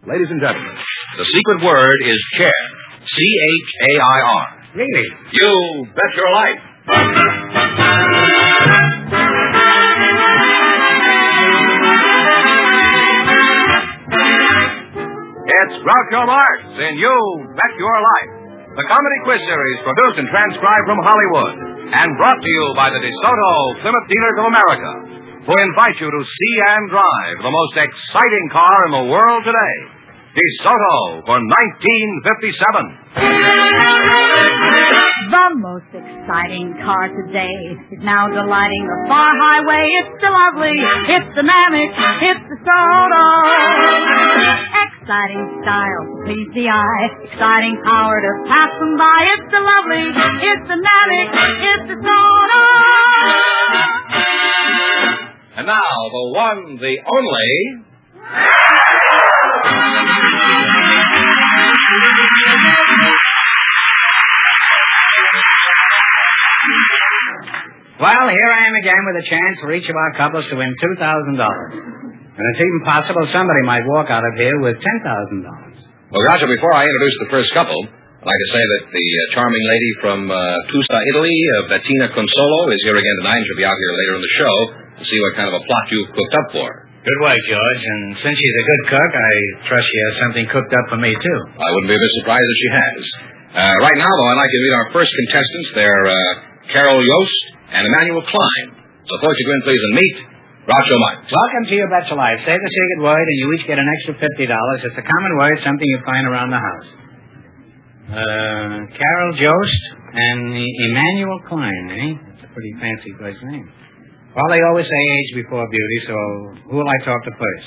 Ladies and gentlemen, the secret word is chair. C-H-A-I-R. Really? You bet your life. It's Groucho Marx in You Bet Your Life, the comedy quiz series produced and transcribed from Hollywood and brought to you by the DeSoto Plymouth Dealers of America, who invite you to see and drive the most exciting car in the world today, DeSoto for 1957. The most exciting car today is now delighting the far highway. It's the lovely, it's the Mammoth, it's the DeSoto. Exciting style to please the eye, exciting power to pass them by. It's the lovely, it's the Mammoth, it's the DeSoto. And now, the one, the only... Well, here I am again with a chance for each of our couples to win $2,000. And it's even possible somebody might walk out of here with $10,000. Well, Roger, before I introduce the first couple, I'd like to say that the charming lady from Tusta, Italy, Bettina Consolo, is here again tonight, and she'll be out here later in the show to see what kind of a plot you've cooked up for her. Good work, George. And since she's a good cook, I trust she has something cooked up for me, too. I wouldn't be a bit surprised if she has. Right now, though, I'd like you to meet our first contestants. They're Carol Yost and Emmanuel Klein. So, folks, you go in, please, and meet Groucho Marx. Welcome to Your Bet Your Life. Say the secret word, and you each get an extra $50. It's a common word, something you find around the house. Carol Yost and Emmanuel Klein, eh? That's a pretty fancy first name. Well, they always say age before beauty, so who will I talk to first?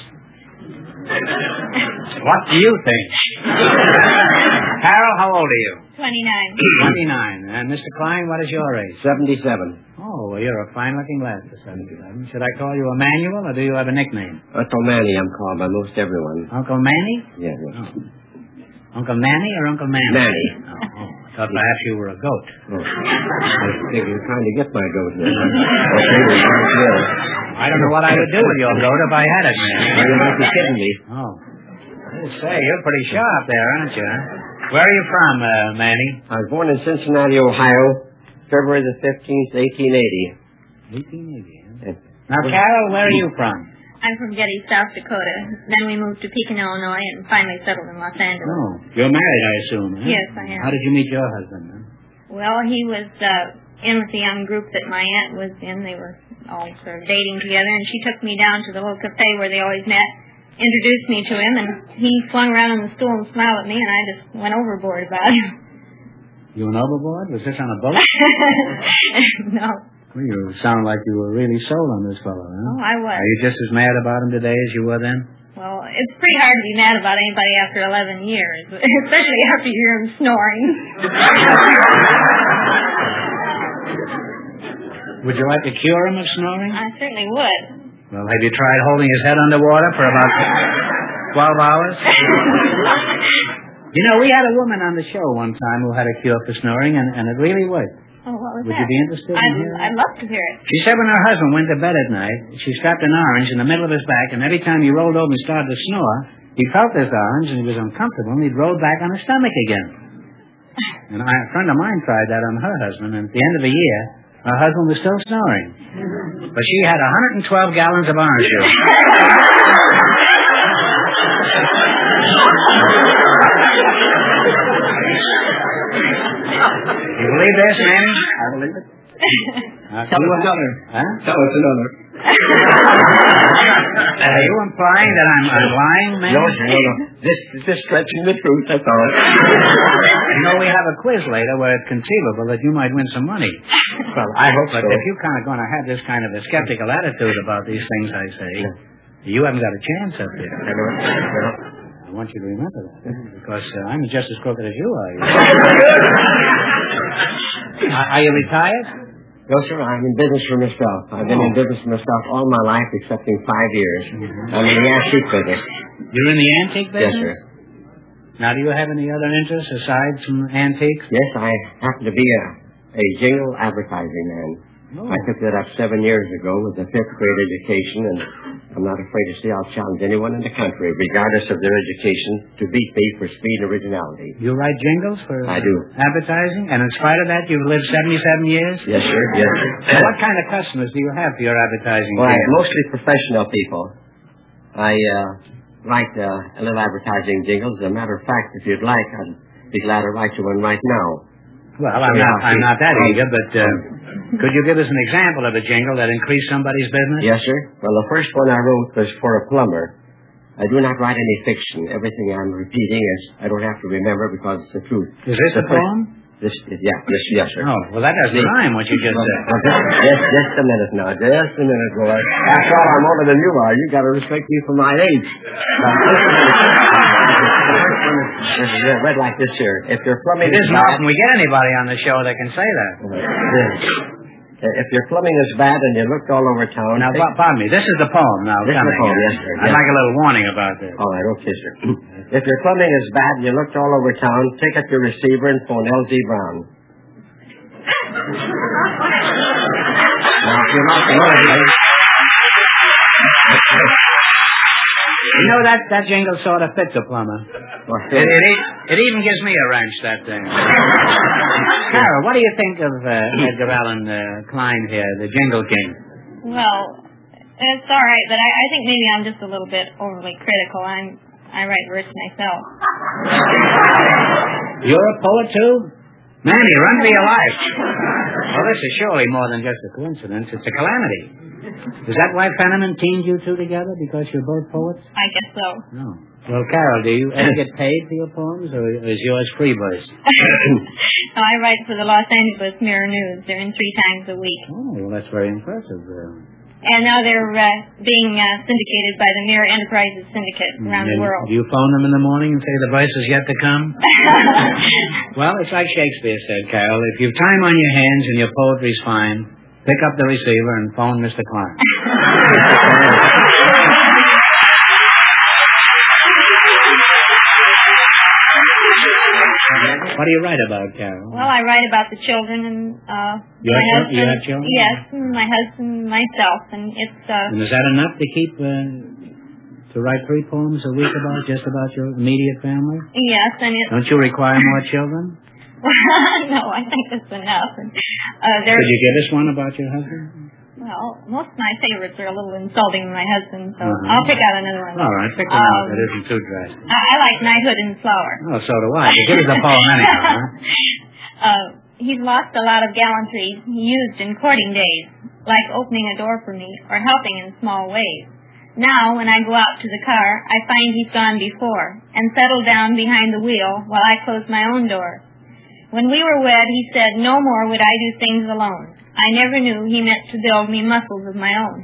What do you think? Carol, how old are you? 29. 29. And Mr. Klein, what is your age? 77. Oh, well, you're a fine-looking lad for 77. Should I call you Emmanuel, or do you have a nickname? Uncle Manny, I'm called by most everyone. Uncle Manny? Yeah. Oh. Uncle Manny or Uncle Manny? Manny. Oh. I thought perhaps you were a goat. Oh. I think you're trying to get my goat here. I don't know what I would do with your goat if I had it, man. You might be kidding me. Oh. I say, you're pretty sharp there, aren't you? Where are you from, Manny? I was born in Cincinnati, Ohio, February the 15th, 1880. 1880, huh? Now, Carol, where are you from? I'm from Getty, South Dakota. Then we moved to Pekin, Illinois, and finally settled in Los Angeles. Oh, you're married, I assume, huh? Yes, I am. How did you meet your husband, then? Well, he was in with the young group that my aunt was in. They were all sort of dating together, and she took me down to the little cafe where they always met, introduced me to him, and he flung around on the stool and smiled at me, and I just went overboard about him. You went overboard? Was this on a boat? No. Well, you sound like you were really sold on this fellow, huh? Oh, I was. Are you just as mad about him today as you were then? Well, it's pretty hard to be mad about anybody after 11 years, especially after you hear him snoring. Would you like to cure him of snoring? I certainly would. Well, have you tried holding his head underwater for about 12 hours? You know, we had a woman on the show one time who had a cure for snoring, and it really worked. Oh, what was Would that? you be interested in hearing? I'd love to hear it. She said when her husband went to bed at night, she strapped an orange in the middle of his back, and every time he rolled over and started to snore, he felt this orange, and he was uncomfortable, and he'd roll back on his stomach again. And a friend of mine tried that on her husband, and at the end of the year, her husband was still snoring. But she had 112 gallons of orange juice. You believe this, Manny? I believe it. Tell us another. Huh? Tell us another. Are you implying that I'm lying, man? No. Just stretching the truth, that's all. You know, we have a quiz later where it's conceivable that you might win some money. Well, I hope But so. if you're kind of going to have this kind of a skeptical attitude about these things I say, you haven't got a chance up here. I want you to remember that, because I'm just as crooked as you are. Are you retired? No, sir, I'm in business for myself. I've been in business for myself all my life, excepting 5 years. I'm in the antique business. You're in the antique business? Yes, sir. Now, do you have any other interests aside from antiques? Yes, I happen to be a jingle advertising man. Oh. I took that up 7 years ago with a fifth grade education, and I'm not afraid to say I'll challenge anyone in the country, regardless of their education, to beat me for speed and originality. You write jingles for I do. advertising, and in spite of that, you've lived 77 years? Yes, sir. Yes, sir. What kind of customers do you have for your advertising? Well, career? mostly professional people. I write a little advertising jingles. As a matter of fact, if you'd like, I'd be glad to write you one right now. Well, I'm not that eager, but could you give us an example of a jingle that increased somebody's business? Yes, sir. Well, the first one I wrote was for a plumber. I do not write any fiction. Everything I'm repeating is I don't have to remember because it's the truth. Is this a poem? Yes, sir. Oh, well, that doesn't rhyme, what you just said. Just a minute now. Just a minute, boy. After all, I'm older than you are. You got to respect me for my age. This is read like this here. If your plumbing It isn't often we get anybody on the show that can say that. If your plumbing is bad and you looked all over town... Now, pardon me. This is the poem now. This is the poem, yes, sir. I'd like a little warning about this. All right, okay, sir. If your plumbing is bad and you looked all over town, pick up your receiver and phone L.Z. Brown. Now, if you're not You know, that jingle sort of fits a plumber. It even gives me a wrench, that thing. Carol, what do you think of Edgar Allan Klein here, the Jingle King? Well, it's all right, but I think maybe I'm just a little bit overly critical. I write verse myself. You're a poet, too? Manny, run for your life. Well, this is surely more than just a coincidence. It's a calamity. Is that why Fenneman teamed you two together, because you're both poets? I guess so. No. Well, Carol, do you ever get paid for your poems, or is yours free verse? No, I write for the Los Angeles Mirror News. They're in 3 times a week. Oh, well, that's very impressive. And now they're being syndicated by the Mirror Enterprises Syndicate around the world. Do you phone them in the morning and say the verse is yet to come? Well, it's like Shakespeare said, Carol. If you've time on your hands and your poetry's fine, pick up the receiver and phone Mr. Klein. What do you write about, Carol? Well, I write about the children and you my have, husband. You have children? Yes, and my husband, myself, and it's. And is that enough to keep to write 3 poems a week about your immediate family? Yes, and it's. Don't you require more children? No, I think that's enough. And, could you give us one about your husband? Well, most of my favorites are a little insulting to my husband, so I'll pick out another one. All right, pick one out that isn't too drastic. I like Knighthood in Flower. Oh, so do I. But give us a poem anyhow, huh? He's lost a lot of gallantry he used in courting days, like opening a door for me or helping in small ways. Now, when I go out to the car, I find he's gone before and settled down behind the wheel while I close my own door. When we were wed, he said, no more would I do things alone. I never knew he meant to build me muscles of my own.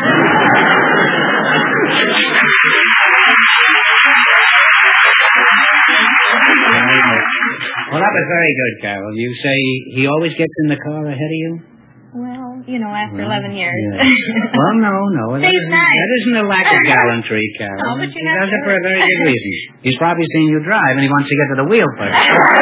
Well, that was very good, Carol. You say he always gets in the car ahead of you? Well, after 11 years. Yeah. Well, no. That isn't a lack of gallantry, Carol. No, but he does it for a very good reason. He's probably seen you drive, and he wants to get to the wheel first.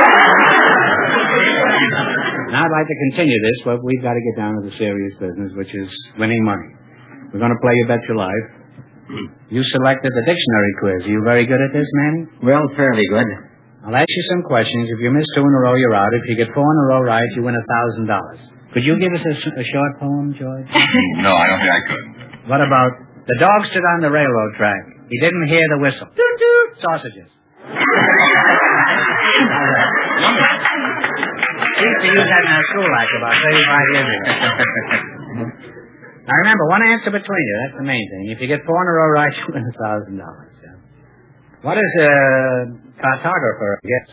Now I'd like to continue this, but we've got to get down to the serious business, which is winning money. We're going to play You Bet Your Life. You selected the dictionary quiz. Are you very good at this, Manny? Well, fairly good. I'll ask you some questions. If you miss 2 in a row, you're out. If you get 4 in a row right, you win $1,000. Could you give us a short poem, George? No, I don't think I could. What about the dog stood on the railroad track. He didn't hear the whistle. Doot-doot. Sausages. We used to use that in our school act about 35 years ago. Now remember, one answer between you. That's the main thing. If you get 4 in a row right, you win $1,000. What is a cartographer? Yes.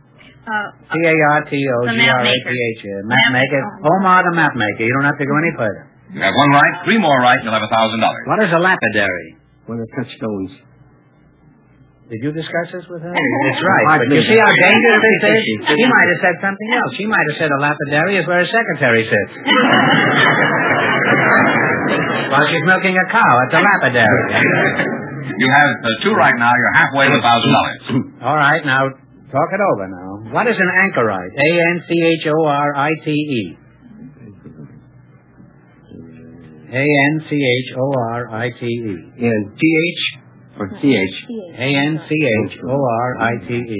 C-A-R-T-O-G-R-A-T-H. Map maker. Omar the map maker. You don't have to go any further. You have 1 right, 3 more right, you'll have $1,000. What is a lapidary? One that cuts stones. Did you discuss this with her? It's right. But you see how dangerous this is? She might have said something else. She might have said a lapidary is where a secretary sits. While she's milking a cow, it's a lapidary. You have 2 right now. You're halfway to $1,000. All right, now, talk it over now. What is an anchorite? A-N-C-H-O-R-I-T-E. A-N-C-H-O-R-I-T-E. T-H or C-H? A-N-C-H-O-R-I-T-E.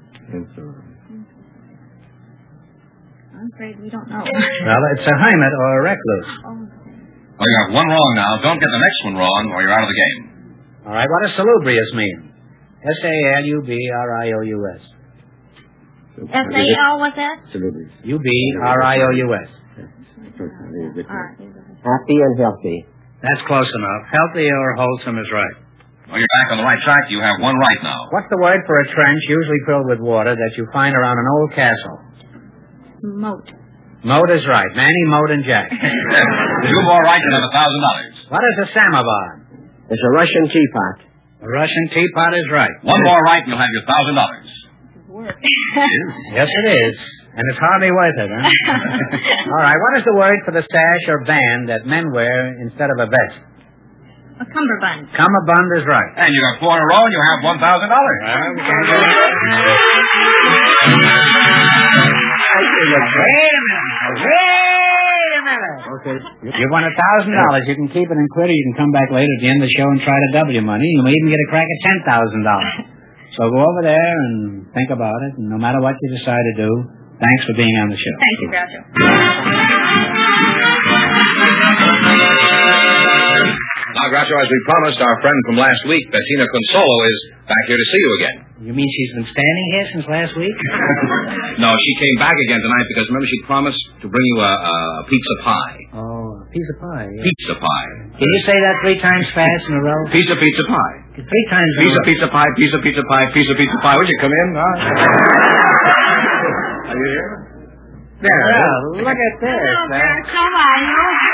I'm afraid we don't know. Well, it's a hermit or a recluse. Well, you have one wrong now. Don't get the next one wrong or you're out of the game. All right, what does salubrious mean? S-A-L-U-B-R-I-O-U-S. S-A-L, what's that? Salubrious. U-B-R-I-O-U-S. Happy and healthy. That's close enough. Healthy or wholesome is right. Well, you're back on the right track. You have one right now. What's the word for a trench usually filled with water that you find around an old castle? Moat. Moat is right. Manny, Moat, and Jack. Two more right and have $1,000. What is a samovar? It's a Russian teapot. A Russian teapot is right. One more right and you'll have your $1,000. Yes, it is. And it's hardly worth it, huh? All right, what is the word for the sash or band that men wear instead of a vest? A cummerbund. Cummerbund is right. And you got 4 in a row and you have $1,000. Wait a minute. Okay. You won $1,000. You can keep it in quid, or you can come back later at the end of the show and try to double your money. You may even get a crack at $10,000. So go over there and think about it, and no matter what you decide to do, thanks for being on the show. Thank you, Groucho. Now, Groucho, as we promised our friend from last week, Bettina Consolo is back here to see you again. You mean she's been standing here since last week? No, she came back again tonight because, remember, she promised to bring you a pizza pie. Oh, a piece of pie. Yeah. Pizza pie. Can you say that 3 times fast in a row? Piece of pizza pie. 3 times in a row. Pizza pie, piece of pizza pie, piece of pizza pie. Would you come in? Are you here? There. Well, look at this. Come on.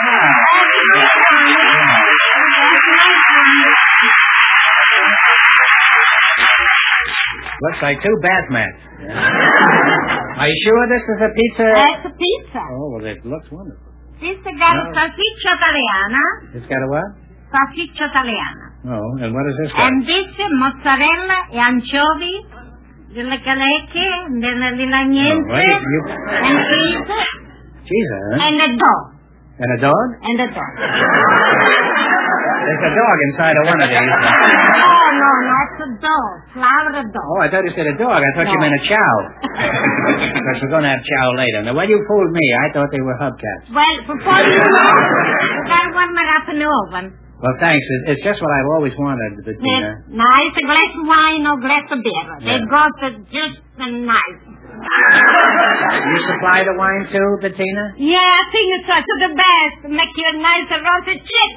Looks like 2 bath mats. Are you sure this is a pizza? That's a pizza. Oh, well, it looks wonderful. This got a salsiccia italiana. It's got a what? Salsiccia italiana. Oh, and what is this got? And this mozzarella e anchovy, delle calecche, delle lagnette, and cheese. Cheese, huh? And a dog. And a dog? And a dog. There's a dog inside of one of these. No, it's a dog. Flower dog. Oh, I thought you said a dog. I thought you meant a chow. Because we're going to have chow later. Now, well, you fooled me. I thought they were hubcaps. Well, before you know, you got one that up in the oven. Well, thanks. It's just what I've always wanted, Bettina. Nice, a glass of wine or glass of beer. Yeah. They got it just nice. You supply the wine too, Bettina? Yeah, I think it's the best. Make you a nice roasted chick.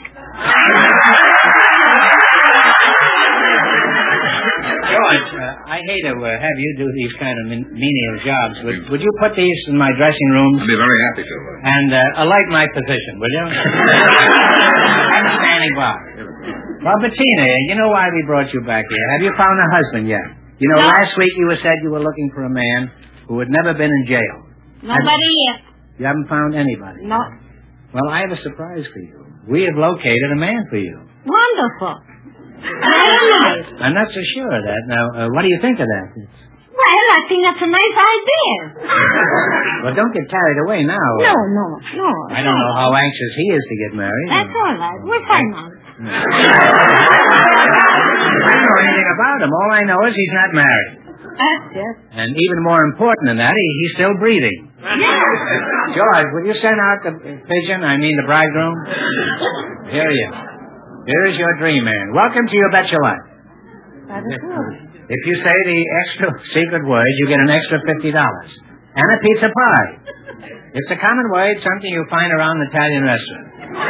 George, I hate to have you do these kind of menial jobs. Would you put these in my dressing room? I'd be very happy to. And alight my position, will you? I'm standing by. Well, Bettina, you know why we brought you back here. Have you found a husband yet? You know, last week you said you were looking for a man who had never been in jail. Nobody yet. You haven't found anybody? No. Well, I have a surprise for you. We have located a man for you. Wonderful. Very nice. I'm not so sure of that. Now, what do you think of that? Well, I think that's a nice idea. Well, don't get carried away now. No. I don't know how anxious he is to get married. That's all right. We'll find out. I don't know anything about him. All I know is he's not married. That's it. And even more important than that, he's still breathing. Yeah. George, will you send out the pigeon? I mean the bridegroom? Here he is. Here is your dream man. Welcome to You Bet Your Life. That is good. If you say the extra secret word, you get an extra $50. And a pizza pie. It's a common word, something you find around an Italian restaurant.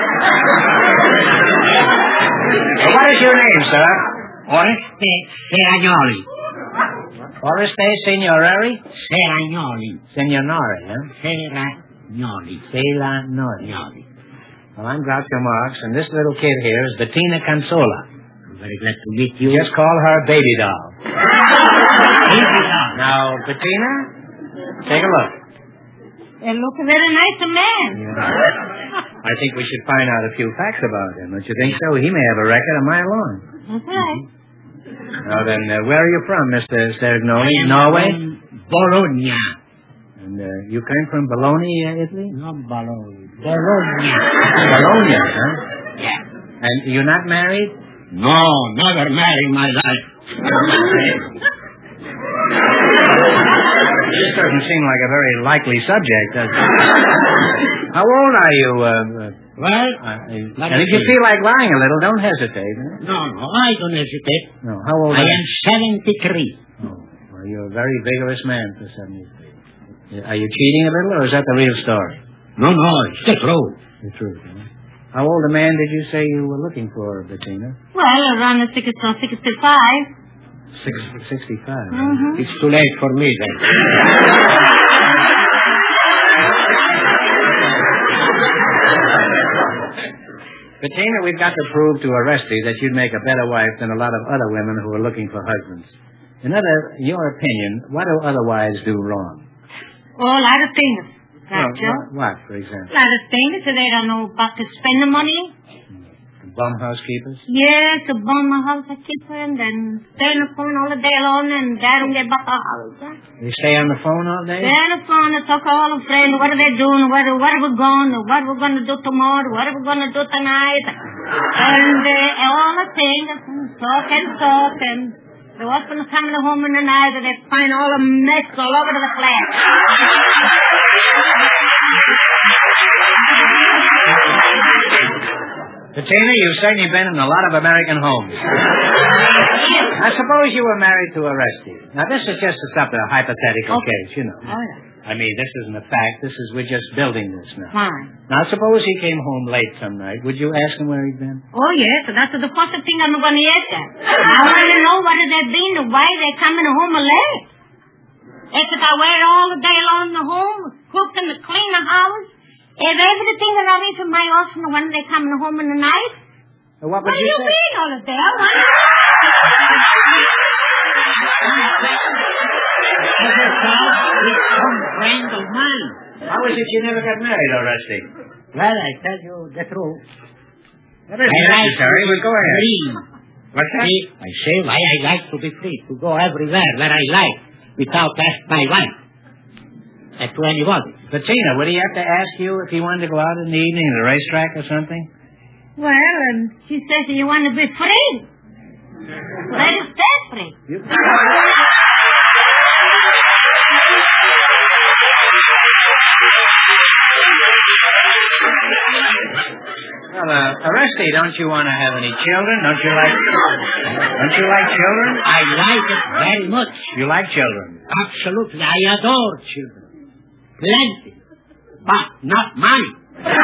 What is your name, sir? Oreste Seragnoli. Oreste Signorari? Seragnoli. Signori, huh? Seragnoli. Selanori. Well, I'm Groucho Marx, and this little kid here is Bettina Consola. I'm very glad to meet you. Just call her Baby Doll. Baby doll. Now, Bettina, take a look. It looks a very nice man. I think we should find out a few facts about him. Don't you think so? He may have a record a mile long. That's right. Now then, where are you from, Mr. Seragnoli? I am Norway? from Bologna. And you came from Bologna, Italy? Not Bologna. Bologna. Bologna, huh? Yeah. And you're not married? No, never marry in my life. This doesn't seem like a very likely subject, does it? How old are you? Well, And if you feel like lying a little, don't hesitate. Huh? No, I don't hesitate. No, how old I are you? am 73. Oh, well, you're a very vigorous man for 73. Are you cheating a little, or is that the real story? No, it's the truth. The truth, huh? How old a man did you say you were looking for, Bettina? Well, around the 65. 65. Mm-hmm. It's too late for me then. Bettina, we've got to prove to Orestes that you'd make a better wife than a lot of other women who are looking for husbands. In your opinion, what do other wives do wrong? Oh, a lot of things. What, for example? A lot of things. So they don't know about to spend the money. Bum housekeepers? Yes, the bum housekeeper, and then stay on the phone all the day long, and they don't get back to the house. They stay on the phone all day? They're on the phone and talk to all the friends. What are they doing? Where are we going? What are we going to do tomorrow? What are we going to do tonight? And all the things, talk, and the husband coming home in the night, and they find all the mess all over the place. Bettina, you've certainly been in a lot of American homes. I suppose you were married to Orestes. Now, this is just a hypothetical case, you know. Oh, yeah. I mean, this isn't a fact. We're just building this now. Fine. Now, suppose he came home late some night. Would you ask him where he'd been? Oh, yes. That's the first thing I'm going to ask them. I want to know what they've been, why they're coming home late. If I wait all the day long in the home, cook and clean the house, if everything that I need for my husband when they're coming home in the night, What do you say? mean all the day? I want Friend of mine. How is it you never got married, Orestes? Well, I tell you the truth. That isn't necessary, but go ahead. Free. What's that? I say why I like to be free, to go everywhere where I like, without asking my wife. To anybody. Bettina, would he have to ask you if he wanted to go out in the evening to the racetrack or something? Well, she says you want to be free. Let us stay free. Well, Orestes, don't you want to have any children? Don't you like children? I like it very much. You like children? Absolutely. I adore children. Plenty. But not mine.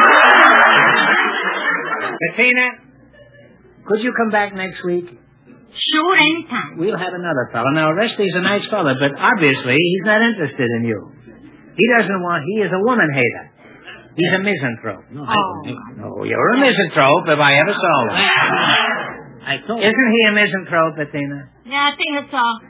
Bettina, could you come back next week? Sure, anytime. We'll have another fellow. Now, Orestes a nice fellow, but obviously he's not interested in you. He is a woman hater. He's a misanthrope. No, I don't think. No, you're a misanthrope if I ever saw one. I told Isn't he a misanthrope, Bettina? Yeah, I think it's all.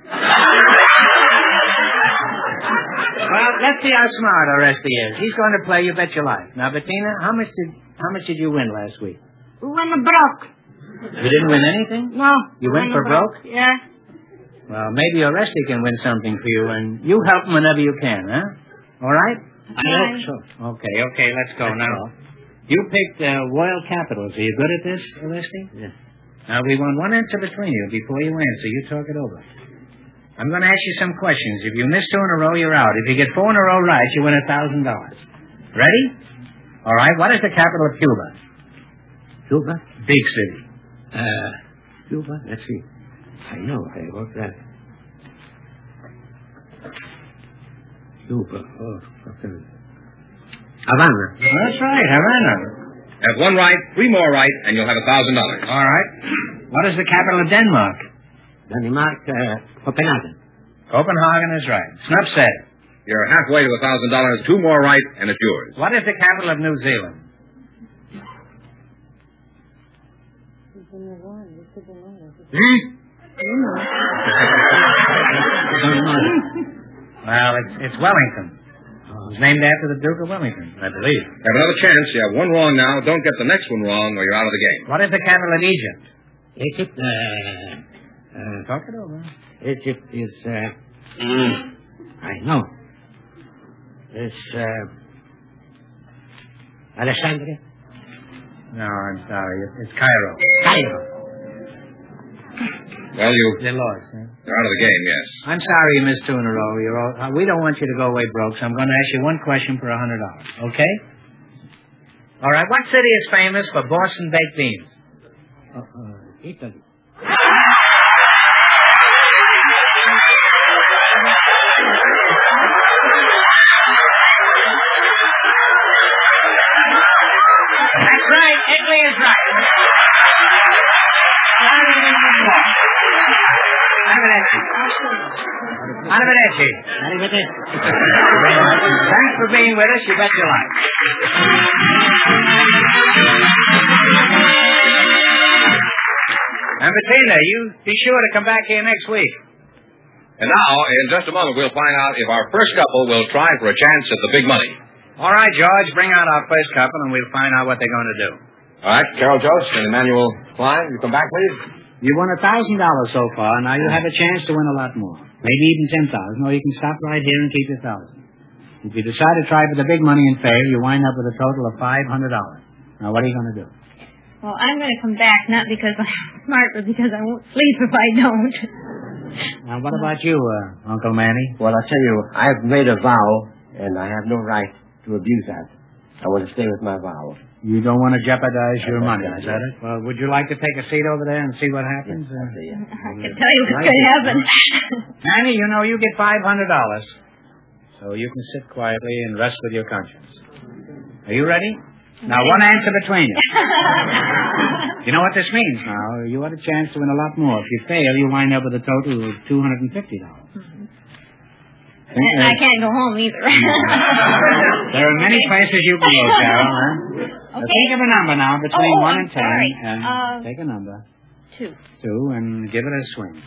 Well, let's see how smart Orestes is. He's going to play You Bet Your Life. Now, Bettina, how much did you win last week? When the broke. You didn't win anything? No. You went for broke? Yeah. Well, maybe Orestes can win something for you, and you help him whenever you can, huh? All right? I hope so. Okay, let's go now. You picked Royal Capitals. Are you good at this, Orestes? Yes. Now, we want one answer between you. Before you answer, you talk it over. I'm going to ask you some questions. If you miss 2 in a row, you're out. If you get 4 in a row right, you win $1,000. Ready? All right. What is the capital of Cuba? Cuba? Big city. Cuba? Let's see. I know. I wrote that. Cuba. Oh, okay. Havana. That's right, Havana. Have one right, 3 more right, and you'll have $1,000. All right. What is the capital of Denmark? Denmark, Copenhagen. Copenhagen is right. Snuff said. You're halfway to $1,000, 2 more right, and it's yours. What is the capital of New Zealand? Well, it's Wellington. It's named after the Duke of Wellington, I believe. Have another chance. You have 1 wrong now. Don't get the next one wrong, or you're out of the game. What is the capital of Egypt? Egypt, Talk it over. Egypt is, I know. It's, Alexandria? No, I'm sorry. It's Cairo. Cairo. Well, You're lost, huh? you're out of the game, yes. I'm sorry you missed two in a row. We don't want you to go away broke, so I'm going to ask you one question for $100. Okay? All right. What city is famous for Boston baked beans? Italy. That's right. Italy is right. Arrivederci. Thanks for being with us. You bet your life. And Bettina, you be sure to come back here next week. And now, in just a moment, we'll find out if our first couple will try for a chance at the big money. All right, George, bring out our first couple, and we'll find out what they're going to do. All right, Carol Jost and Emmanuel Klein, you come back, please. You won $1,000 so far. Now you have a chance to win a lot more. Maybe even 10,000, or you can stop right here and keep your 1,000. If you decide to try for the big money and fail, you wind up with a total of $500. Now, what are you going to do? Well, I'm going to come back, not because I'm smart, but because I won't sleep if I don't. Now, what about you, Uncle Manny? Well, I'll tell you, I've made a vow, and I have no right to abuse that. I want to stay with my vow. You don't want to jeopardize your money, is that it? Well, would you like to take a seat over there and see what happens? I can tell you what's going to happen. Manny, you know you get $500. So you can sit quietly and rest with your conscience. Are you ready? Now, one answer between you. You know what this means now. You had a chance to win a lot more. If you fail, you wind up with a total of $250. And I can't go home either. There are many places you can go, Carol. Huh? Okay. Think of a number now between 1 and 10. Sorry. Take a number. 2. 2 and give it a swing.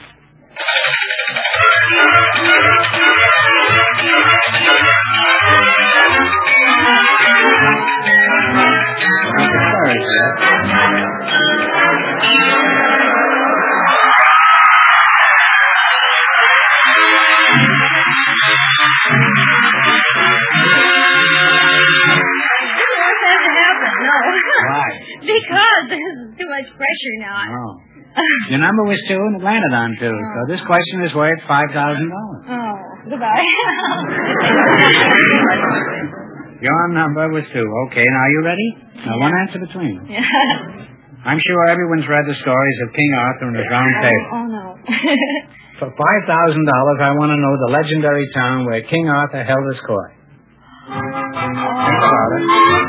Because there's too much pressure now. Oh. Your number was 2 and it landed on 2. So this question is worth $5,000. Oh, goodbye. Your number was 2. Okay, now you ready? Now one answer between them. I'm sure everyone's read the stories of King Arthur and his round table. Oh, no. For $5,000, I want to know the legendary town where King Arthur held his court. Think about it.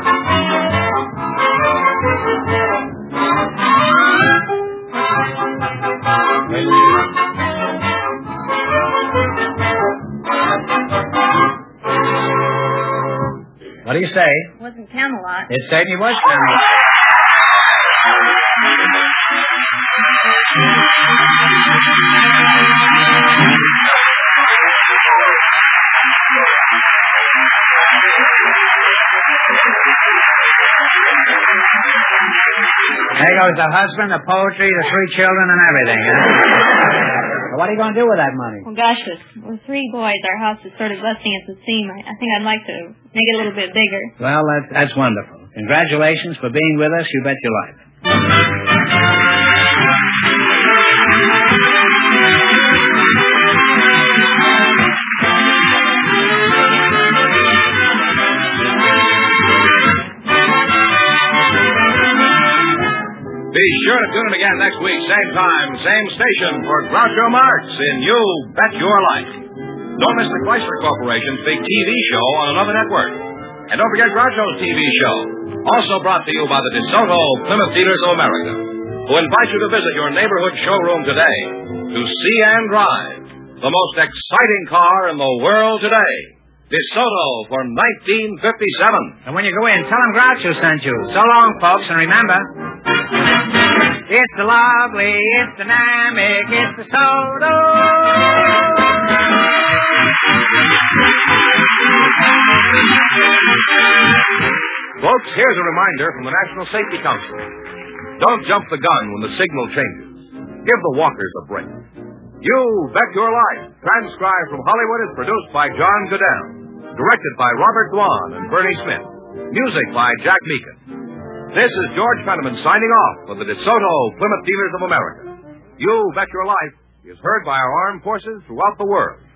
What do you say? It wasn't Camelot. It certainly was Camelot. There goes the husband, the poetry, the 3 children, and everything. Huh? Well, what are you going to do with that money? Well, gosh, with 3 boys, our house is sort of busting at the seam. I think I'd like to make it a little bit bigger. Well, that's wonderful. Congratulations for being with us. You bet your life. Be sure to tune in again next week, same time, same station, for Groucho Marx in You Bet Your Life. Don't miss the Chrysler Corporation's big TV show on another network. And don't forget Groucho's TV show, also brought to you by the DeSoto Plymouth Dealers of America, who invite you to visit your neighborhood showroom today to see and drive the most exciting car in the world today. DeSoto for 1957. And when you go in, tell them Groucho sent you. So long, folks, and remember, it's the lovely, it's dynamic, it's the DeSoto. Folks, here's a reminder from the National Safety Council. Don't jump the gun when the signal changes. Give the walkers a break. You Bet Your Life, transcribed from Hollywood, is produced by John Goodell. Directed by Robert Dwan and Bernie Smith. Music by Jack Meakin. This is George Fenneman signing off for the DeSoto Plymouth Dealers of America. You Bet Your Life is heard by our armed forces throughout the world.